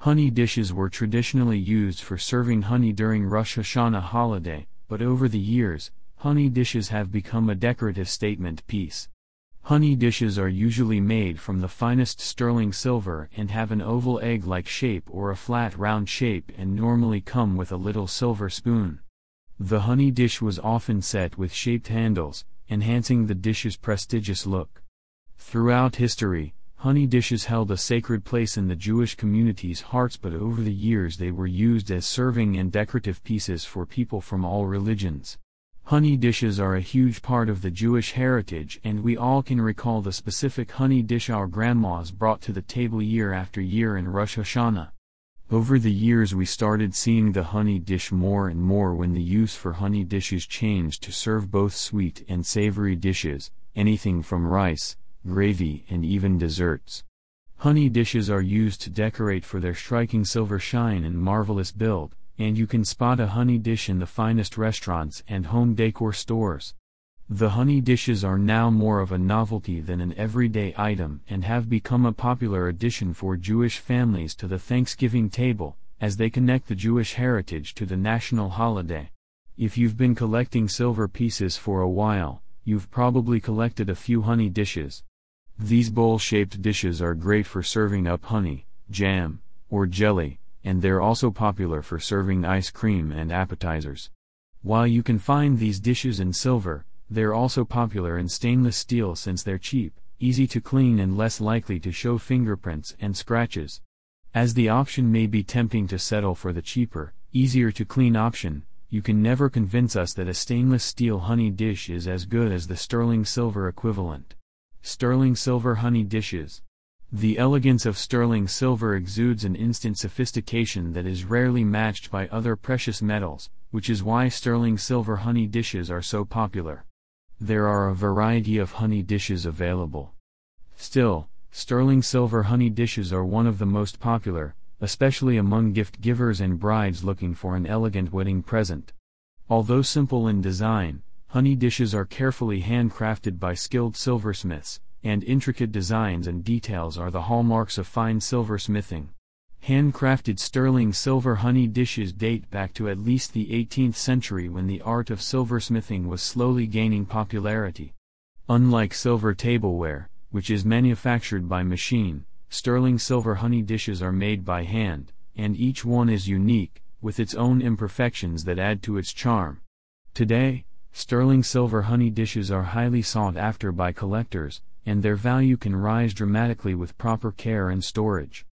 Honey dishes were traditionally used for serving honey during Rosh Hashanah holiday, but over the years, honey dishes have become a decorative statement piece. Honey dishes are usually made from the finest sterling silver and have an oval egg-like shape or a flat round shape and normally come with a little silver spoon. The honey dish was often set with shaped handles, enhancing the dish's prestigious look. Throughout history, honey dishes held a sacred place in the Jewish community's hearts, but over the years they were used as serving and decorative pieces for people from all religions. Honey dishes are a huge part of the Jewish heritage, and we all can recall the specific honey dish our grandmas brought to the table year after year in Rosh Hashanah. Over the years we started seeing the honey dish more and more when the use for honey dishes changed to serve both sweet and savory dishes, anything from rice, gravy and even desserts. Honey dishes are used to decorate for their striking silver shine and marvelous build, and you can spot a honey dish in the finest restaurants and home decor stores. The honey dishes are now more of a novelty than an everyday item and have become a popular addition for Jewish families to the Thanksgiving table, as they connect the Jewish heritage to the national holiday. If you've been collecting silver pieces for a while, you've probably collected a few honey dishes. These bowl-shaped dishes are great for serving up honey, jam, or jelly, and they're also popular for serving ice cream and appetizers. While you can find these dishes in silver, they're also popular in stainless steel since they're cheap, easy to clean and less likely to show fingerprints and scratches. As the option may be tempting to settle for the cheaper, easier to clean option, you can never convince us that a stainless steel honey dish is as good as the sterling silver equivalent. Sterling silver honey dishes. The elegance of sterling silver exudes an instant sophistication that is rarely matched by other precious metals, which is why sterling silver honey dishes are so popular. There are a variety of honey dishes available. Still, sterling silver honey dishes are one of the most popular, especially among gift givers and brides looking for an elegant wedding present. Although simple in design, honey dishes are carefully handcrafted by skilled silversmiths, and intricate designs and details are the hallmarks of fine silversmithing. Handcrafted sterling silver honey dishes date back to at least the 18th century, when the art of silversmithing was slowly gaining popularity. Unlike silver tableware, which is manufactured by machine, sterling silver honey dishes are made by hand, and each one is unique, with its own imperfections that add to its charm. Today, sterling silver honey dishes are highly sought after by collectors, and their value can rise dramatically with proper care and storage.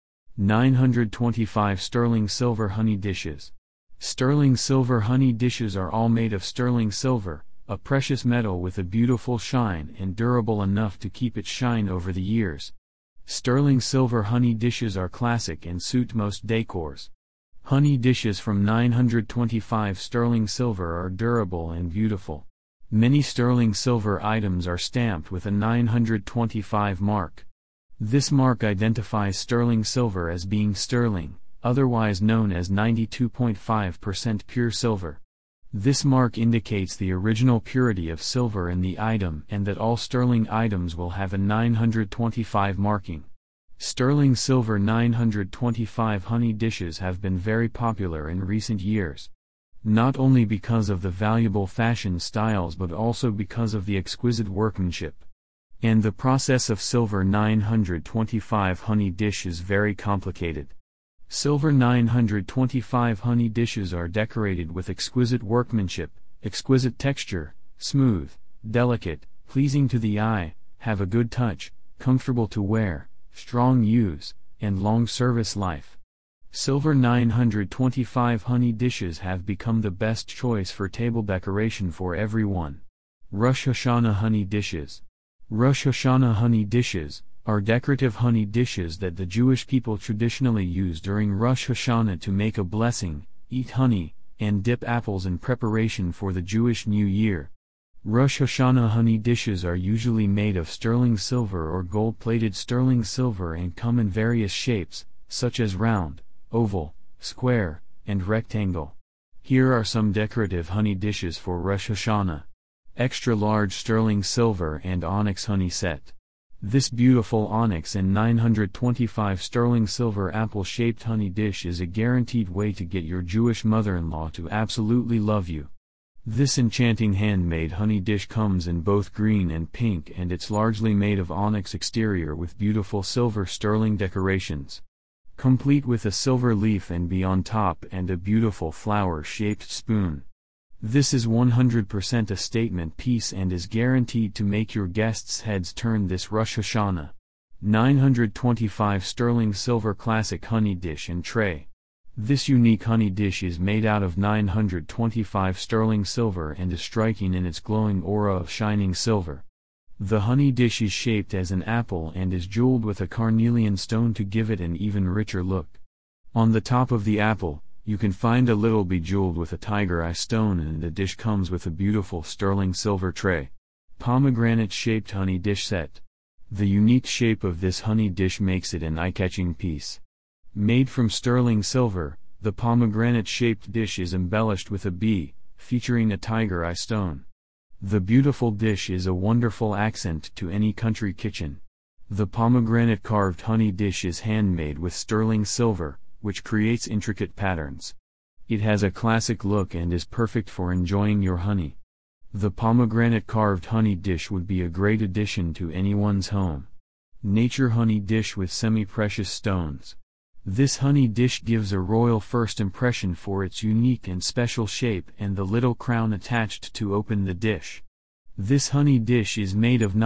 925 Sterling silver honey dishes. Sterling silver honey dishes are all made of sterling silver, a precious metal with a beautiful shine and durable enough to keep its shine over the years. Sterling silver honey dishes are classic and suit most decors. Honey dishes from 925 sterling silver are durable and beautiful. Many sterling silver items are stamped with a 925 mark. This mark identifies sterling silver as being sterling, otherwise known as 92.5% pure silver. This mark indicates the original purity of silver in the item and that all sterling items will have a 925 marking. Sterling silver 925 honey dishes have been very popular in recent years. Not only because of the valuable fashion styles but also because of the exquisite workmanship. And the process of silver 925 honey dish is very complicated. Silver 925 honey dishes are decorated with exquisite workmanship, exquisite texture, smooth, delicate, pleasing to the eye, have a good touch, comfortable to wear, strong use, and long service life. Silver 925 honey dishes have become the best choice for table decoration for everyone. Rosh Hashanah honey dishes. Rosh Hashanah honey dishes are decorative honey dishes that the Jewish people traditionally use during Rosh Hashanah to make a blessing, eat honey, and dip apples in preparation for the Jewish New Year. Rosh Hashanah honey dishes are usually made of sterling silver or gold-plated sterling silver and come in various shapes, such as round, oval, square, and rectangle. Here are some decorative honey dishes for Rosh Hashanah. Extra large sterling silver and onyx honey set. This beautiful onyx and 925 sterling silver apple-shaped honey dish is a guaranteed way to get your Jewish mother-in-law to absolutely love you. This enchanting handmade honey dish comes in both green and pink, and it's largely made of onyx exterior with beautiful silver sterling decorations, complete with a silver leaf and bee on top and a beautiful flower-shaped spoon. This is 100% a statement piece and is guaranteed to make your guests' heads turn this Rosh Hashanah. 925 sterling silver classic honey dish and tray. This unique honey dish is made out of 925 sterling silver and is striking in its glowing aura of shining silver. The honey dish is shaped as an apple and is jeweled with a carnelian stone to give it an even richer look. On the top of the apple, you can find a little bejeweled with a tiger eye stone, and the dish comes with a beautiful sterling silver tray. Pomegranate-shaped honey dish set. The unique shape of this honey dish makes it an eye-catching piece. Made from sterling silver, the pomegranate-shaped dish is embellished with a bee, featuring a tiger eye stone. The beautiful dish is a wonderful accent to any country kitchen. The pomegranate-carved honey dish is handmade with sterling silver, which creates intricate patterns. It has a classic look and is perfect for enjoying your honey. The pomegranate carved honey dish would be a great addition to anyone's home. Nature honey dish with semi-precious stones. This honey dish gives a royal first impression for its unique and special shape and the little crown attached to open the dish. This honey dish is made of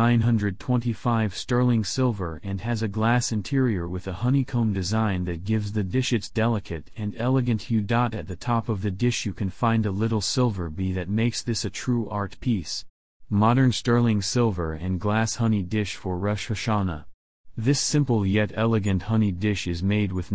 925 sterling silver and has a glass interior with a honeycomb design that gives the dish its delicate and elegant hue. At the top of the dish you can find a little silver bee that makes this a true art piece. Modern sterling silver and glass honey dish for Rosh Hashanah. This simple yet elegant honey dish is made with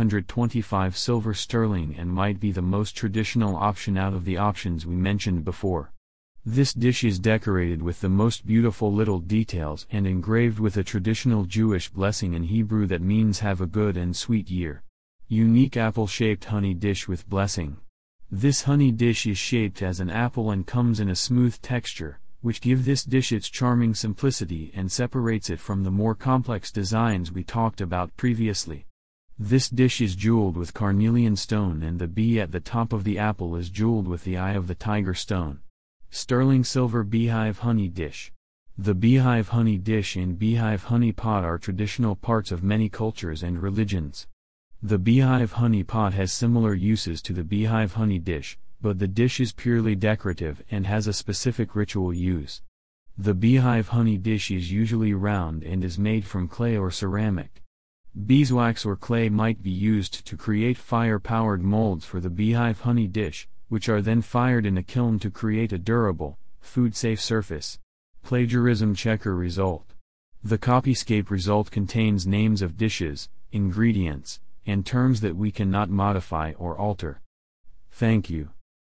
925 silver sterling and might be the most traditional option out of the options we mentioned before. This dish is decorated with the most beautiful little details and engraved with a traditional Jewish blessing in Hebrew that means have a good and sweet year. Unique apple-shaped honey dish with blessing. This honey dish is shaped as an apple and comes in a smooth texture, which give this dish its charming simplicity and separates it from the more complex designs we talked about previously. This dish is jeweled with carnelian stone and the bee at the top of the apple is jeweled with the eye of the tiger stone. Sterling silver beehive honey dish. The beehive honey dish and beehive honey pot are traditional parts of many cultures and religions. The beehive honey pot has similar uses to the beehive honey dish, but the dish is purely decorative and has a specific ritual use. The beehive honey dish is usually round and is made from clay or ceramic. Beeswax or clay might be used to create fire-powered molds for the beehive honey dish, which are then fired in a kiln to create a durable, food-safe surface. Plagiarism checker result. The Copyscape result contains names of dishes, ingredients, and terms that we cannot modify or alter. Thank you.